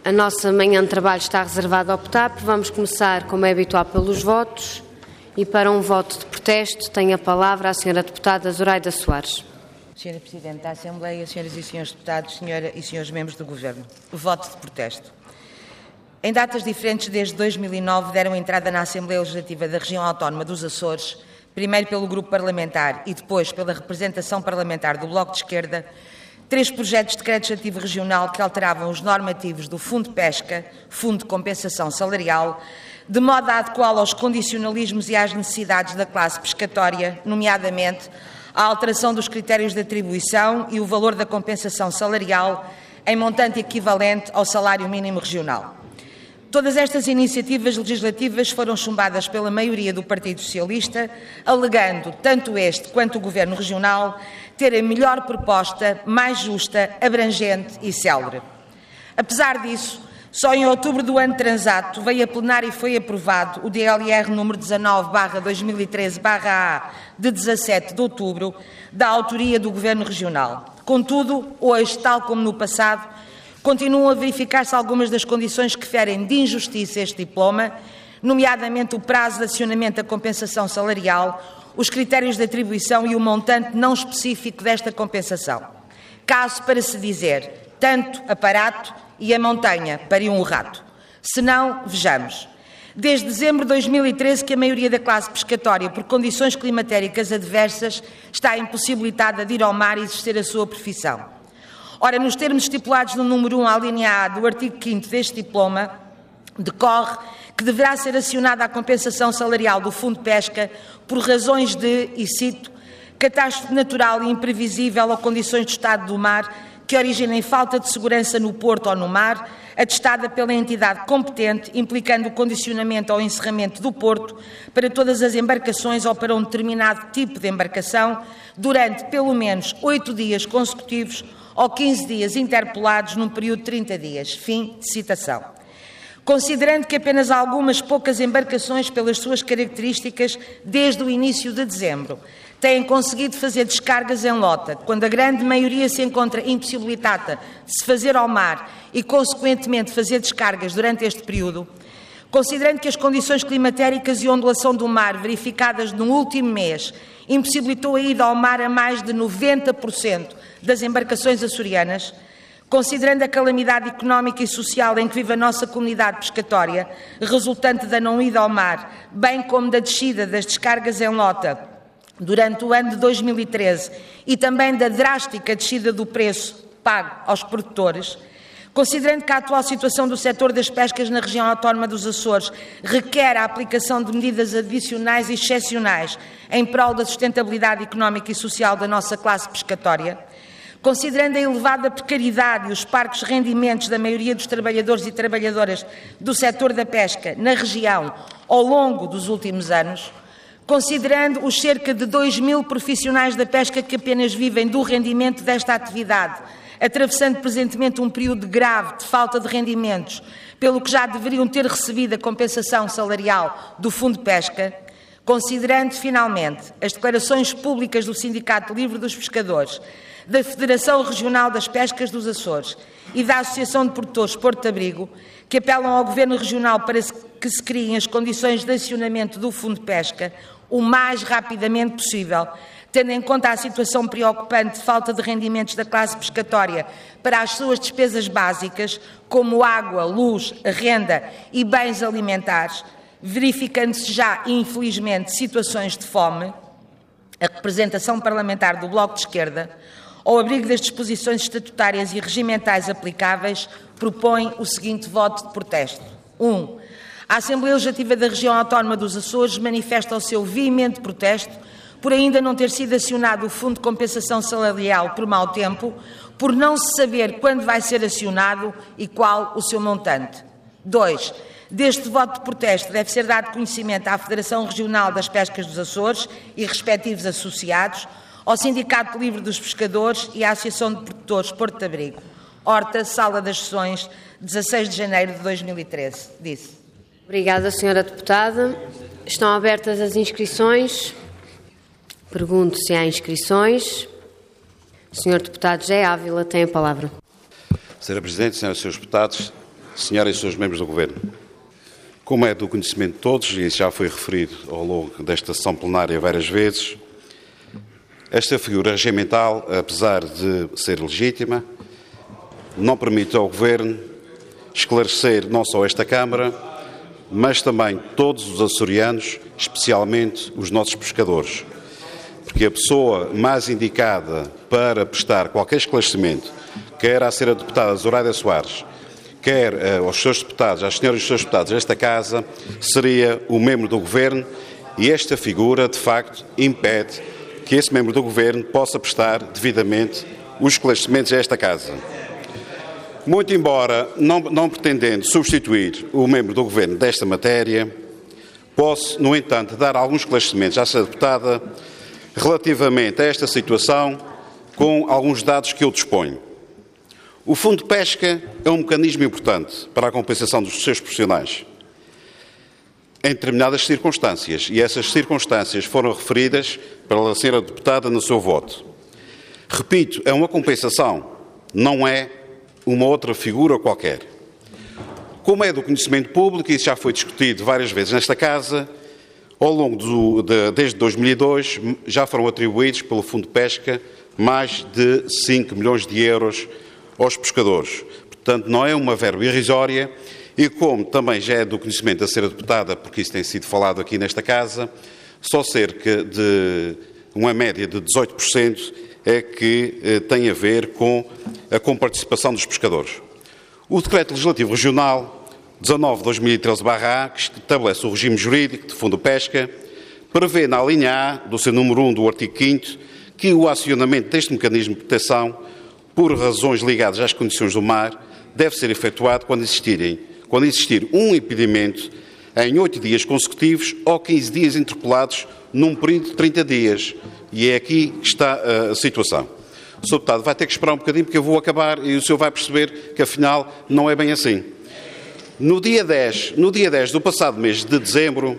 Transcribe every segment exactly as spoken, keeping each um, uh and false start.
A nossa manhã de trabalho está reservada ao P T A P. Vamos começar, como é habitual, pelos votos. E para um voto de protesto, tem a palavra a senhora deputada Zoraida Soares. senhora Presidente da Assembleia, senhoras e senhores deputados, senhora e senhores membros do Governo. O voto de protesto. Em datas diferentes, desde dois mil e nove, deram entrada na Assembleia Legislativa da Região Autónoma dos Açores, primeiro pelo Grupo Parlamentar e depois pela representação parlamentar do Bloco de Esquerda, três projetos de decreto legislativo regional que alteravam os normativos do Fundo de Pesca, Fundo de Compensação Salarial, de modo a adequá-lo aos condicionalismos e às necessidades da classe pescatória, nomeadamente a alteração dos critérios de atribuição e o valor da compensação salarial em montante equivalente ao salário mínimo regional. Todas estas iniciativas legislativas foram chumbadas pela maioria do Partido Socialista, alegando, tanto este quanto o Governo Regional, ter a melhor proposta, mais justa, abrangente e célere. Apesar disso, só em outubro do ano transato veio a plenário e foi aprovado o D L R número dezanove barra dois mil e treze barra A de dezassete de outubro, da autoria do Governo Regional. Contudo, hoje, tal como no passado, continuam a verificar-se algumas das condições que ferem de injustiça este diploma, nomeadamente o prazo de acionamento da compensação salarial, os critérios de atribuição e o montante não específico desta compensação. Caso para se dizer, tanto aparato e a montanha pariu um rato. Se não, vejamos. Desde dezembro de dois mil e treze que a maioria da classe pescatória, por condições climatéricas adversas, está impossibilitada de ir ao mar e exercer a sua profissão. Ora, nos termos estipulados no número um, a linha A do artigo quinto deste diploma, decorre que deverá ser acionada a compensação salarial do Fundo de Pesca por razões de, e cito, catástrofe natural e imprevisível ou condições de estado do mar que originem falta de segurança no porto ou no mar, atestada pela entidade competente, implicando o condicionamento ao encerramento do porto para todas as embarcações ou para um determinado tipo de embarcação durante pelo menos oito dias consecutivos ou quinze dias interpolados num período de trinta dias. Fim de citação. Considerando que apenas algumas poucas embarcações, pelas suas características, desde o início de dezembro, têm conseguido fazer descargas em lota, quando a grande maioria se encontra impossibilitada de se fazer ao mar e, consequentemente, fazer descargas durante este período, considerando que as condições climatéricas e ondulação do mar verificadas no último mês impossibilitou a ida ao mar a mais de noventa por cento das embarcações açorianas, considerando a calamidade económica e social em que vive a nossa comunidade pescatória, resultante da não ida ao mar, bem como da descida das descargas em lota durante o ano de dois mil e treze e também da drástica descida do preço pago aos produtores, considerando que a atual situação do setor das pescas na região autónoma dos Açores requer a aplicação de medidas adicionais e excepcionais em prol da sustentabilidade económica e social da nossa classe pescatória, considerando a elevada precariedade e os parcos rendimentos da maioria dos trabalhadores e trabalhadoras do setor da pesca na região ao longo dos últimos anos, considerando os cerca de dois mil profissionais da pesca que apenas vivem do rendimento desta atividade, atravessando presentemente um período grave de falta de rendimentos, pelo que já deveriam ter recebido a compensação salarial do Fundo de Pesca, considerando, finalmente, as declarações públicas do Sindicato Livre dos Pescadores, da Federação Regional das Pescas dos Açores e da Associação de Produtores Porto de Abrigo, que apelam ao Governo Regional para que se criem as condições de acionamento do Fundo de Pesca o mais rapidamente possível, tendo em conta a situação preocupante de falta de rendimentos da classe pescatória para as suas despesas básicas, como água, luz, renda e bens alimentares, verificando-se já, infelizmente, situações de fome, a representação parlamentar do Bloco de Esquerda, ao abrigo das disposições estatutárias e regimentais aplicáveis, propõe o seguinte voto de protesto. um. A Assembleia Legislativa da Região Autónoma dos Açores manifesta o seu veemente protesto por ainda não ter sido acionado o Fundo de Compensação Salarial por mau tempo, por não se saber quando vai ser acionado e qual o seu montante. dois. Deste voto de protesto deve ser dado conhecimento à Federação Regional das Pescas dos Açores e respectivos associados, ao Sindicato Livre dos Pescadores e à Associação de Produtores Porto de Abrigo. Horta, Sala das Sessões, dezasseis de janeiro de dois mil e treze. Disse. Obrigada, senhora deputada. Estão abertas as inscrições. Pergunto se há inscrições. O senhor deputado José Ávila tem a palavra. senhora Presidente, senhoras e senhores deputados, Senhora e senhores membros do Governo, como é do conhecimento de todos, e isso já foi referido ao longo desta sessão plenária várias vezes, esta figura regimental, apesar de ser legítima, não permite ao Governo esclarecer não só esta Câmara, mas também todos os açorianos, especialmente os nossos pescadores. Porque a pessoa mais indicada para prestar qualquer esclarecimento, quer à senhora deputada Zoraida Soares, quer uh, aos seus deputados, às senhoras e seus deputados desta Casa, seria o membro do Governo, e esta figura, de facto, impede que esse membro do Governo possa prestar devidamente os esclarecimentos a esta Casa. Muito embora não, não pretendendo substituir o membro do Governo desta matéria, posso, no entanto, dar alguns esclarecimentos à senhora deputada relativamente a esta situação com alguns dados que eu disponho. O Fundo de Pesca é um mecanismo importante para a compensação dos seus profissionais em determinadas circunstâncias, e essas circunstâncias foram referidas pela senhora deputada no seu voto. Repito, é uma compensação, não é uma outra figura qualquer. Como é do conhecimento público, e isso já foi discutido várias vezes nesta Casa, ao longo do, de, desde dois mil e dois já foram atribuídos pelo Fundo de Pesca mais de cinco milhões de euros aos pescadores. Portanto, não é uma verba irrisória e, como também já é do conhecimento da senhora deputada, porque isso tem sido falado aqui nesta Casa, só cerca de uma média de dezoito por cento é que eh, tem a ver com a comparticipação dos pescadores. O Decreto Legislativo Regional dezanove barra dois mil e treze barra A, que estabelece o regime jurídico de Fundo de Pesca, prevê na linha A do seu número um do artigo quinto que o acionamento deste mecanismo de proteção, por razões ligadas às condições do mar, deve ser efetuado quando, existirem, quando existir um impedimento em oito dias consecutivos ou quinze dias interpelados num período de trinta dias. E é aqui que está a situação. O senhor Deputado vai ter que esperar um bocadinho porque eu vou acabar e o senhor vai perceber que afinal não é bem assim. No dia dez, no dia dez do passado mês de dezembro,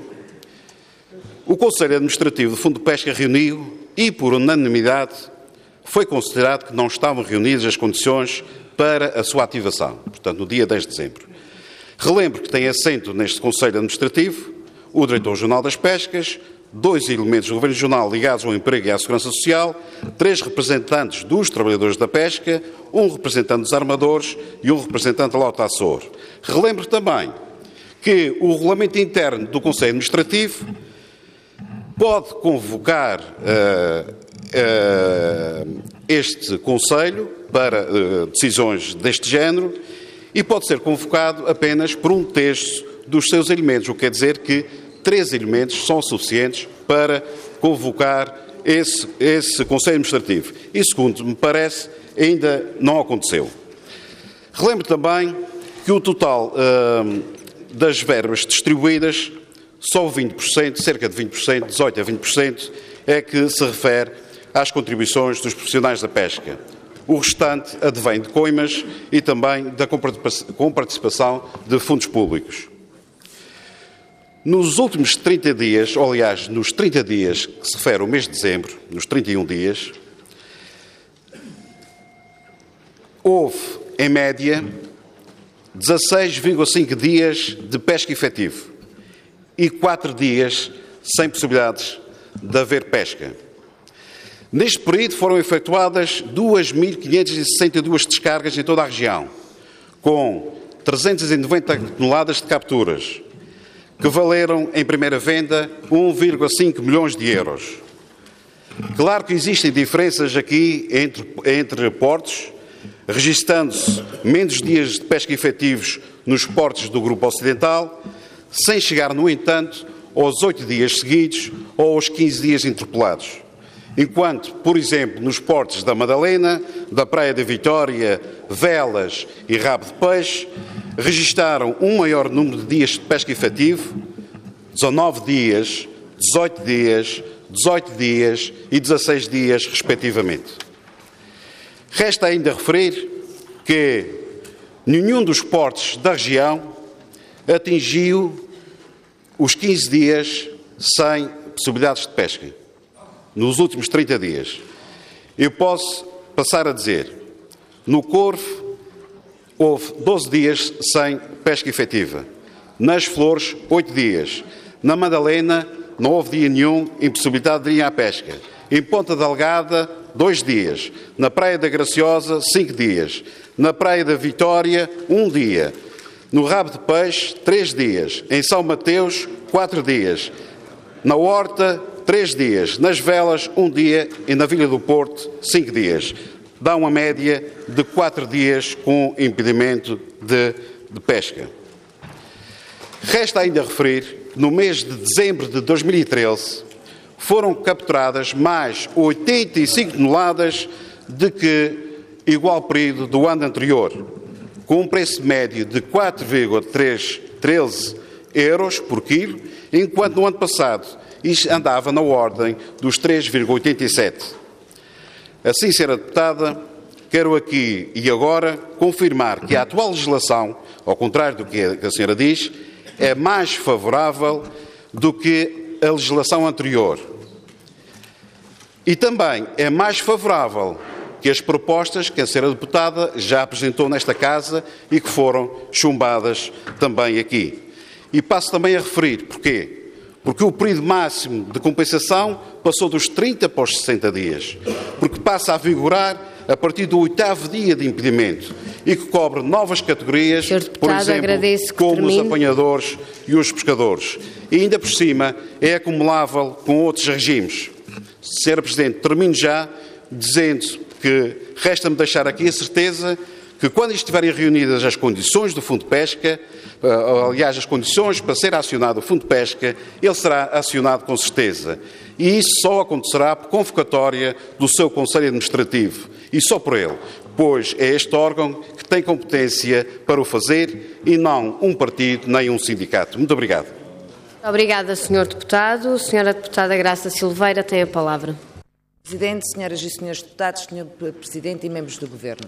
o Conselho Administrativo do Fundo de Pesca reuniu e, por unanimidade, foi considerado que não estavam reunidas as condições para a sua ativação. Portanto, no dia dez de dezembro. Relembro que tem assento neste Conselho Administrativo o Diretor Regional das Pescas, dois elementos do Governo Regional ligados ao emprego e à segurança social, três representantes dos trabalhadores da pesca, um representante dos armadores e um representante da Lota Açor. Relembro também que o regulamento interno do Conselho Administrativo pode convocar uh, uh, este Conselho para uh, decisões deste género e pode ser convocado apenas por um terço dos seus elementos, o que quer dizer que três elementos são suficientes para convocar esse, esse Conselho Administrativo. E, segundo me parece, ainda não aconteceu. Relembro também que o total uh, das verbas distribuídas, só vinte por cento, cerca de vinte por cento, dezoito a vinte por cento, é que se refere às contribuições dos profissionais da pesca. O restante advém de coimas e também da comparticipação de fundos públicos. Nos últimos trinta dias, ou aliás, nos trinta dias que se refere ao mês de dezembro, nos trinta e um dias, houve, em média, dezasseis vírgula cinco dias de pesca efetivo e quatro dias sem possibilidades de haver pesca. Neste período foram efetuadas duas mil quinhentas e sessenta e duas descargas em toda a região, com trezentas e noventa toneladas de capturas, que valeram em primeira venda um vírgula cinco milhões de euros. Claro que existem diferenças aqui entre, entre portos, registando-se menos dias de pesca efetivos nos portos do Grupo Ocidental, sem chegar, no entanto, aos oito dias seguidos ou aos quinze dias interpelados. Enquanto, por exemplo, nos portos da Madalena, da Praia da Vitória, Velas e Rabo de Peixe, registaram um maior número de dias de pesca efetivo, dezanove dias, dezoito dias, dezoito dias e dezasseis dias, respectivamente. Resta ainda referir que nenhum dos portos da região atingiu os quinze dias sem possibilidades de pesca, nos últimos trinta dias. Eu posso passar a dizer, no Corvo, houve doze dias sem pesca efetiva. Nas Flores, oito dias. Na Madalena, não houve dia nenhum, impossibilidade de ir à pesca. Em Ponta Delgada, dois dias. Na Praia da Graciosa, cinco dias. Na Praia da Vitória, um dia. No Rabo de Peixe, três dias. Em São Mateus, quatro dias. Na Horta, três dias. Nas Velas, um dia. E na Vila do Porto, cinco dias. Dá uma média de quatro dias com impedimento de, de pesca. Resta ainda referir que no mês de dezembro de dois mil e treze foram capturadas mais oitenta e cinco toneladas de que igual período do ano anterior, com um preço médio de quatro vírgula treze euros por quilo, enquanto no ano passado isto andava na ordem dos três vírgula oitenta e sete. Assim, senhora Deputada, quero aqui e agora confirmar que a atual legislação, ao contrário do que a senhora diz, é mais favorável do que a legislação anterior. E também é mais favorável que as propostas que a senhora Deputada já apresentou nesta Casa e que foram chumbadas também aqui. E passo também a referir porquê. Porque o período máximo de compensação passou dos trinta para os sessenta dias. Porque passa a vigorar a partir do oitavo dia de impedimento e que cobre novas categorias, Deputado, por exemplo, como termine. os apanhadores e os pescadores. E ainda por cima é acumulável com outros regimes. senhora Presidente, termino já dizendo que resta-me deixar aqui a certeza que quando estiverem reunidas as condições do Fundo de Pesca, aliás, as condições para ser acionado o Fundo de Pesca, ele será acionado com certeza. E isso só acontecerá por convocatória do seu Conselho Administrativo. E só por ele, pois é este órgão que tem competência para o fazer e não um partido nem um sindicato. Muito obrigado. Obrigada, senhor Deputado. Senhora Deputada Graça Silveira tem a palavra. Presidente, senhoras e senhores deputados, senhor Presidente e membros do Governo.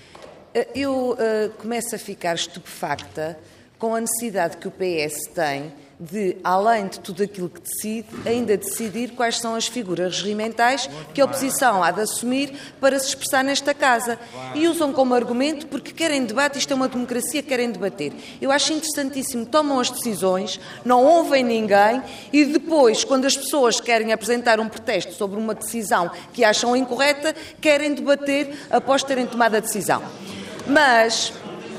Eu uh, começo a ficar estupefacta com a necessidade que o P S tem de, além de tudo aquilo que decide, ainda decidir quais são as figuras regimentais que a oposição há de assumir para se expressar nesta Casa. E usam como argumento porque querem debate, isto é uma democracia, querem debater. Eu acho interessantíssimo, tomam as decisões, não ouvem ninguém e depois, quando as pessoas querem apresentar um protesto sobre uma decisão que acham incorreta, querem debater após terem tomado a decisão. Mas,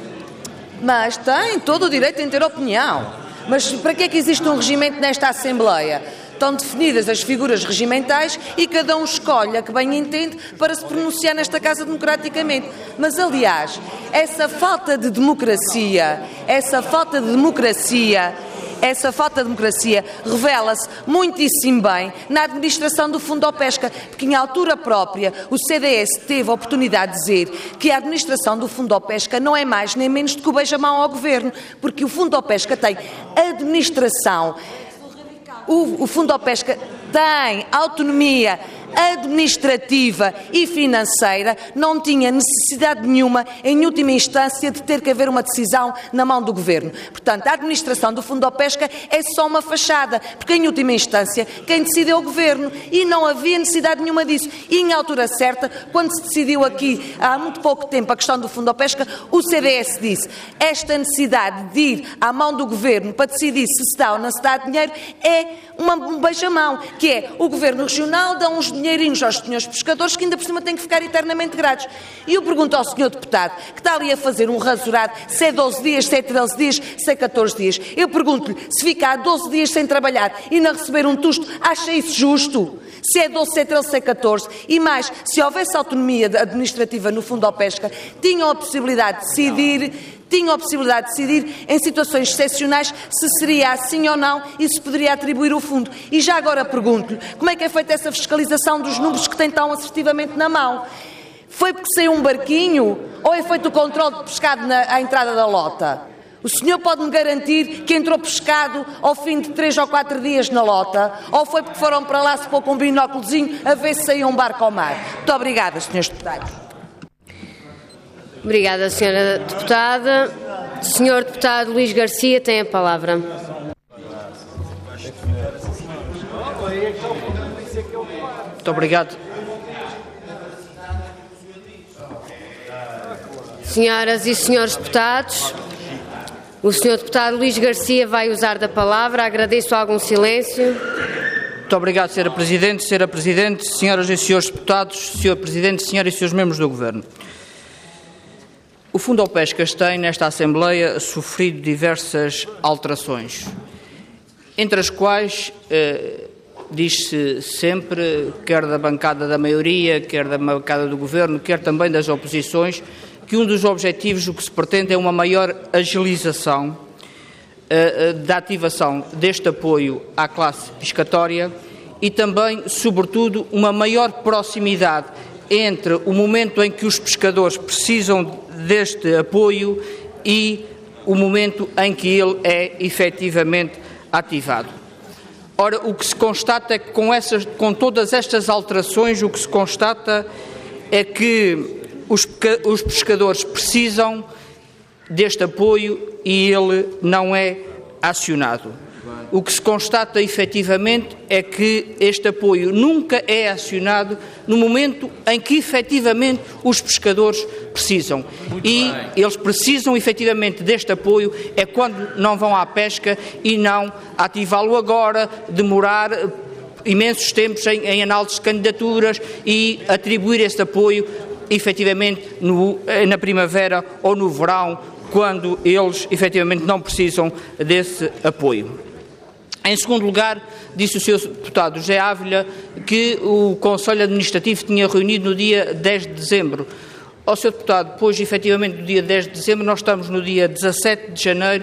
mas têm todo o direito em ter opinião. Mas para que é que existe um regimento nesta Assembleia? Estão definidas as figuras regimentais e cada um escolhe a que bem entende para se pronunciar nesta Casa democraticamente. Mas, aliás, essa falta de democracia, essa falta de democracia, essa falta de democracia revela-se muitíssimo bem na administração do Fundo de Pesca, porque em altura própria o C D S teve a oportunidade de dizer que a administração do Fundo de Pesca não é mais nem menos do que o beijamão ao Governo, porque o Fundo de Pesca tem administração, o, o Fundo de Pesca tem autonomia administrativa e financeira, não tinha necessidade nenhuma, em última instância, de ter que haver uma decisão na mão do Governo. Portanto, a administração do Fundo de Pesca é só uma fachada, porque, em última instância, quem decide é o Governo e não havia necessidade nenhuma disso. E, em altura certa, quando se decidiu aqui, há muito pouco tempo, a questão do Fundo de Pesca, o C D S disse esta necessidade de ir à mão do Governo para decidir se se dá ou não se dá dinheiro é uma, um beijamão, que é o Governo Regional dá uns dinheirinhos aos senhores pescadores que ainda por cima têm que ficar eternamente gratos. E eu pergunto ao senhor deputado, que está ali a fazer um rasurado, se é doze dias, se é treze dias, se é catorze dias. Eu pergunto-lhe, se ficar doze dias sem trabalhar e não receber um tusto, acha isso justo? Se é doze, se é treze, se é catorze. E mais, se houvesse autonomia administrativa no Fundo de Pesca, tinham a possibilidade de decidir... tinham a possibilidade de decidir em situações excepcionais se seria assim ou não e se poderia atribuir o fundo. E já agora pergunto-lhe, como é que é feita essa fiscalização dos números que tem tão assertivamente na mão? Foi porque saiu um barquinho ou é feito o controle de pescado na, à entrada da lota? O senhor pode-me garantir que entrou pescado ao fim de três ou quatro dias na lota? Ou foi porque foram para lá se pôr com um binóculozinho a ver se saía um barco ao mar? Muito obrigada, senhores deputados. Obrigada, senhora Deputada. senhor Deputado Luís Garcia tem a palavra. Muito obrigado. Senhoras e senhores deputados, o senhor deputado Luís Garcia vai usar da palavra. Agradeço algum silêncio. Muito obrigado, senhora Presidente. Senhora Presidente, senhoras e senhores deputados, senhor Presidente, senhoras e senhores membros do Governo. O Fundopescas tem, nesta Assembleia, sofrido diversas alterações, entre as quais eh, diz-se sempre, quer da bancada da maioria, quer da bancada do Governo, quer também das oposições, que um dos objetivos, o que se pretende, é uma maior agilização uh, da ativação deste apoio à classe pescatória e também, sobretudo, uma maior proximidade entre o momento em que os pescadores precisam deste apoio e o momento em que ele é efetivamente ativado. Ora, o que se constata é que com, essas, com todas estas alterações, o que se constata é que os, os pescadores precisam deste apoio e ele não é acionado. O que se constata efetivamente é que este apoio nunca é acionado no momento em que efetivamente os pescadores precisam. Muito e bem. Eles precisam efetivamente deste apoio é quando não vão à pesca e não ativá-lo agora, demorar imensos tempos em, em análise de candidaturas e atribuir esse apoio efetivamente no, na primavera ou no verão, quando eles efetivamente não precisam desse apoio. Em segundo lugar, disse o senhor deputado José Ávila que o Conselho Administrativo tinha reunido no dia dez de dezembro. Ó senhor deputado, pois efetivamente no dia dez de dezembro, nós estamos no dia dezassete de janeiro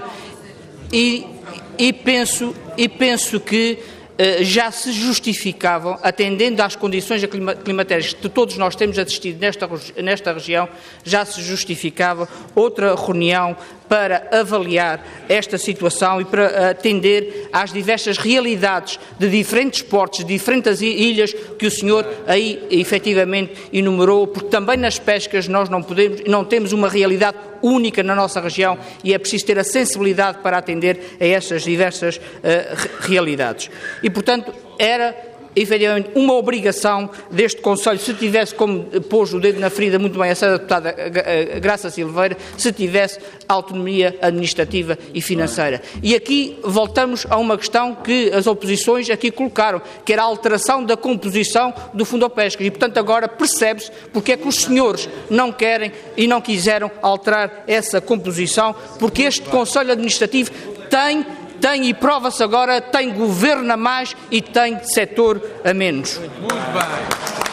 e, e, penso, e penso que Uh, já se justificavam, atendendo às condições climatéricas que todos nós temos assistido nesta, nesta região, já se justificava outra reunião para avaliar esta situação e para atender às diversas realidades de diferentes portos, de diferentes ilhas que o senhor aí efetivamente enumerou, porque também nas pescas nós não podemos, não temos uma realidade única na nossa região e é preciso ter a sensibilidade para atender a essas diversas uh, realidades. E, portanto, era efetivamente uma obrigação deste Conselho, se tivesse, como pôs o dedo na ferida muito bem a senhora deputada Graça Silveira, se tivesse autonomia administrativa e financeira. E aqui voltamos a uma questão que as oposições aqui colocaram, que era a alteração da composição do Fundopescas. E, portanto, agora percebe-se porque é que os senhores não querem e não quiseram alterar essa composição, porque este Conselho Administrativo tem tem, e prova-se agora, tem governo a mais e tem setor a menos. Muito bem.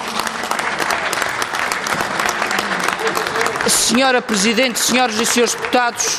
Senhora Presidente, senhoras e senhores deputados,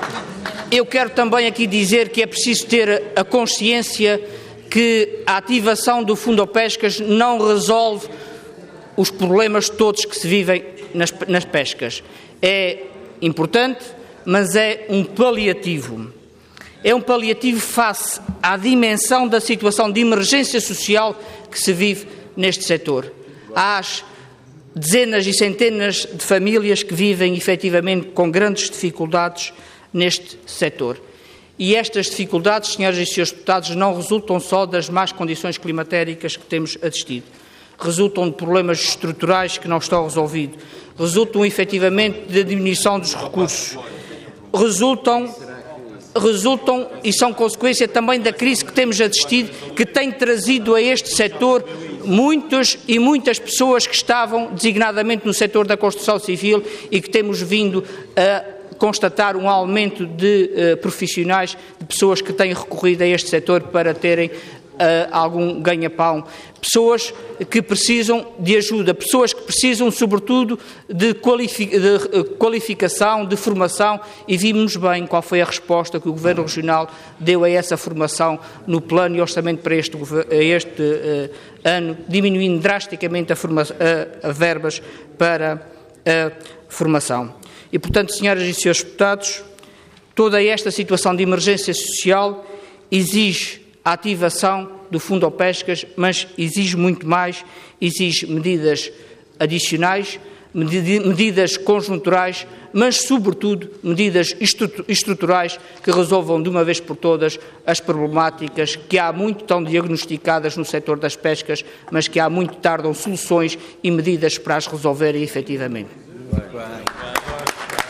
eu quero também aqui dizer que é preciso ter a consciência que a ativação do Fundopescas não resolve os problemas todos que se vivem nas, nas pescas. É importante, mas é um paliativo. É um paliativo face à dimensão da situação de emergência social que se vive neste setor. Há dezenas e centenas de famílias que vivem efetivamente com grandes dificuldades neste setor. E estas dificuldades, senhoras e senhores deputados, não resultam só das más condições climatéricas que temos assistido. Resultam de problemas estruturais que não estão resolvidos. Resultam efetivamente da diminuição dos recursos. Resultam... resultam e são consequência também da crise que temos assistido, que tem trazido a este setor muitas e muitas pessoas que estavam designadamente no setor da construção civil e que temos vindo a constatar um aumento de uh, profissionais, de pessoas que têm recorrido a este setor para terem Uh, algum ganha-pão, pessoas que precisam de ajuda, pessoas que precisam, sobretudo, de, qualifi- de uh, qualificação, de formação, e vimos bem qual foi a resposta que o Governo Regional deu a essa formação no plano e orçamento para este, este uh, ano, diminuindo drasticamente a, forma- a, a verbas para a formação. E, portanto, senhoras e senhores deputados, toda esta situação de emergência social exige a ativação do Fundopescas, mas exige muito mais, exige medidas adicionais, medidas conjunturais, mas, sobretudo, medidas estruturais que resolvam de uma vez por todas as problemáticas que há muito estão diagnosticadas no setor das pescas, mas que há muito tardam soluções e medidas para as resolverem efetivamente. Muito bem.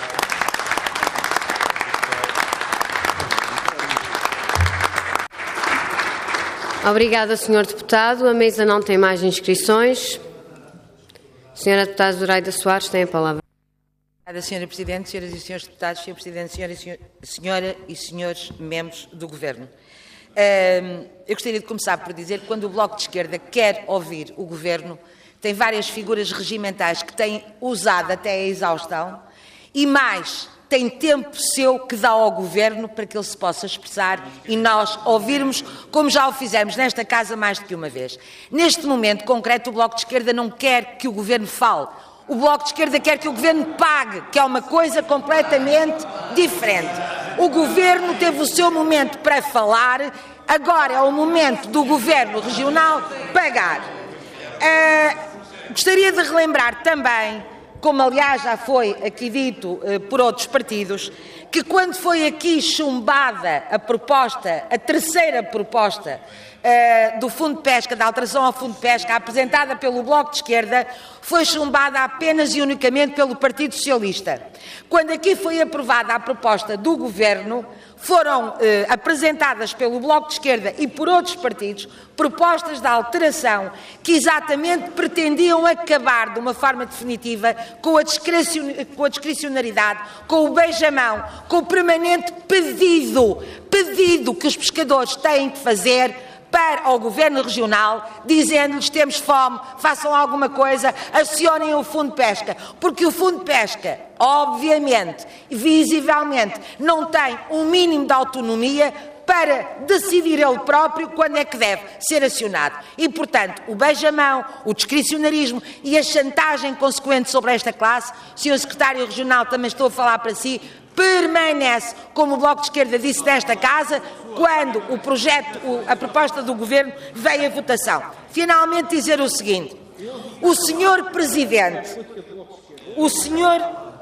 Obrigada, senhor Deputado. A mesa não tem mais inscrições. Senhora Deputada Zoraida Soares tem a palavra. Obrigada, senhora Presidente, senhoras e senhores deputados, senhor Presidente, senhora e, senhor, senhora e senhores membros do Governo. Eu gostaria de começar por dizer que quando o Bloco de Esquerda quer ouvir o Governo, tem várias figuras regimentais que tem usado até a exaustão e mais, tem tempo seu que dá ao Governo para que ele se possa expressar e nós ouvirmos, como já o fizemos nesta Casa mais do que uma vez. Neste momento concreto, o Bloco de Esquerda não quer que o Governo fale. O Bloco de Esquerda quer que o Governo pague, que é uma coisa completamente diferente. O Governo teve o seu momento para falar, agora é o momento do Governo Regional pagar. Uh, gostaria de relembrar também, como aliás já foi aqui dito uh, por outros partidos, que quando foi aqui chumbada a proposta, a terceira proposta uh, do Fundo de Pesca, da alteração ao Fundo de Pesca, apresentada pelo Bloco de Esquerda, foi chumbada apenas e unicamente pelo Partido Socialista. Quando aqui foi aprovada a proposta do Governo, foram eh, apresentadas pelo Bloco de Esquerda e por outros partidos propostas de alteração que exatamente pretendiam acabar de uma forma definitiva com a, discrecion... com a discricionariedade, com o beijamão, com o permanente pedido, pedido que os pescadores têm que fazer para o Governo Regional, dizendo-lhes temos fome, façam alguma coisa, acionem o Fundo de Pesca, porque o Fundo de Pesca, obviamente, visivelmente, não tem um mínimo de autonomia para decidir ele próprio quando é que deve ser acionado. E, portanto, o beijamão, o discricionarismo e a chantagem consequente sobre esta classe, o senhor Secretário Regional, também estou a falar para si, permanece, como o Bloco de Esquerda disse nesta Casa, quando o projeto, a proposta do Governo veio à votação. Finalmente dizer o seguinte, o senhor Presidente, o senhor,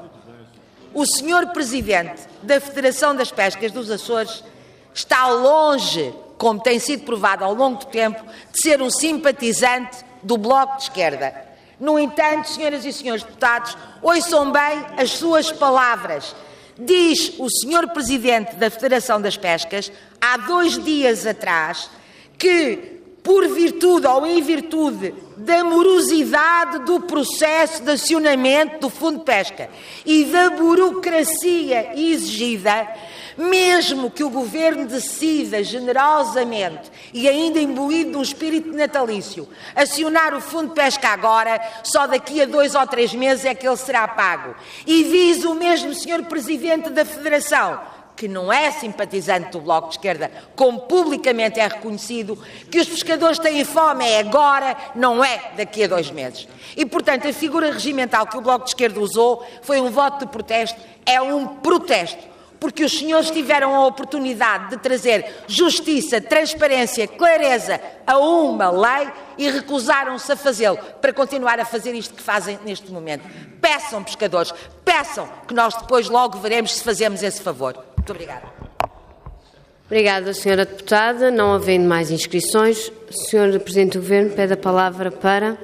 o senhor Presidente da Federação das Pescas dos Açores está longe, como tem sido provado ao longo do tempo, de ser um simpatizante do Bloco de Esquerda. No entanto, senhoras e senhores deputados, ouçam bem as suas palavras. Diz o senhor Presidente da Federação das Pescas, há dois dias atrás, que, por virtude ou em virtude da morosidade do processo de acionamento do Fundo de Pesca e da burocracia exigida, mesmo que o Governo decida generosamente e ainda imbuído de um espírito natalício acionar o Fundo de Pesca agora, só daqui a dois ou três meses é que ele será pago. E diz o mesmo senhor Presidente da Federação, que não é simpatizante do Bloco de Esquerda, como publicamente é reconhecido, que os pescadores têm fome é agora, não é daqui a dois meses. E, portanto, a figura regimental que o Bloco de Esquerda usou foi um voto de protesto, é um protesto, porque os senhores tiveram a oportunidade de trazer justiça, transparência, clareza a uma lei e recusaram-se a fazê-lo para continuar a fazer isto que fazem neste momento. Peçam, pescadores, peçam, que nós depois logo veremos se fazemos esse favor. Muito obrigada. Obrigada, senhora Deputada. Não havendo mais inscrições, o senhor Presidente do Governo pede a palavra para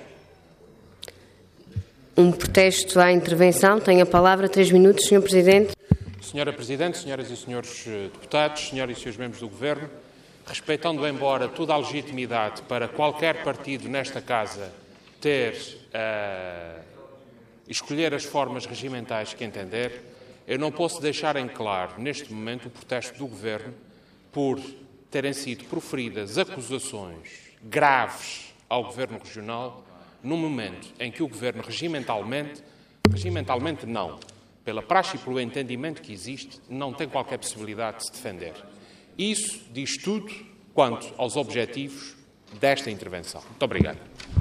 um protesto à intervenção. Tem a palavra, três minutos, senhor Presidente. Senhora Presidente, senhoras e senhores deputados, senhoras e senhores membros do Governo, respeitando embora toda a legitimidade para qualquer partido nesta Casa ter, uh, escolher as formas regimentais que entender, eu não posso deixar em claro, neste momento, o protesto do Governo por terem sido proferidas acusações graves ao Governo Regional no momento em que o Governo regimentalmente, regimentalmente não, pela praxe e pelo entendimento que existe, não tem qualquer possibilidade de se defender. Isso diz tudo quanto aos objetivos desta intervenção. Muito obrigado.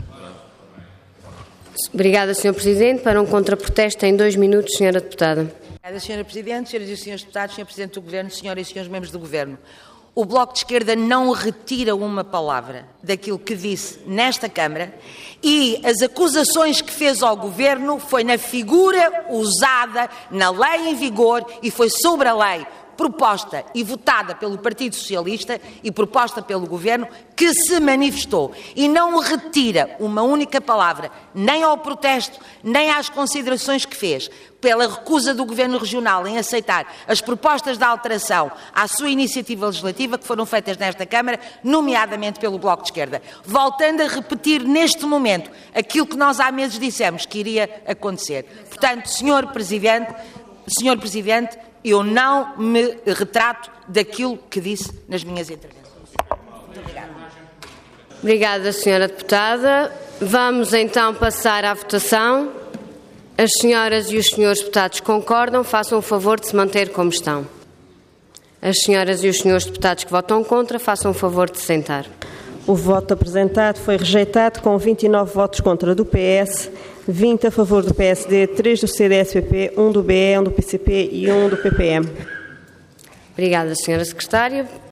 Obrigada, senhor Presidente. Para um contraprotesto em dois minutos, senhora Deputada. Obrigada, senhora Presidente, senhoras e senhores deputados, senhor Presidente do Governo, senhoras e senhores membros do Governo. O Bloco de Esquerda não retira uma palavra daquilo que disse nesta Câmara e as acusações que fez ao Governo foi na figura usada na lei em vigor e foi sobre a lei. proposta e votada pelo Partido Socialista e proposta pelo Governo, que se manifestou e não retira uma única palavra, nem ao protesto, nem às considerações que fez, pela recusa do Governo Regional em aceitar as propostas de alteração à sua iniciativa legislativa que foram feitas nesta Câmara, nomeadamente pelo Bloco de Esquerda. Voltando a repetir neste momento aquilo que nós há meses dissemos que iria acontecer. Portanto, senhor Presidente, senhor Presidente, eu não me retrato daquilo que disse nas minhas intervenções. Muito obrigada. Obrigada, senhora Deputada. Vamos então passar à votação. As senhoras e os senhores deputados concordam, façam o favor de se manter como estão. As senhoras e os senhores deputados que votam contra, façam o favor de se sentar. O voto apresentado foi rejeitado com vinte e nove votos contra do P S, vinte a favor do P S D, três do C D S P P, um do B E, um do P C P e um do P P M. Obrigada, senhora Secretária.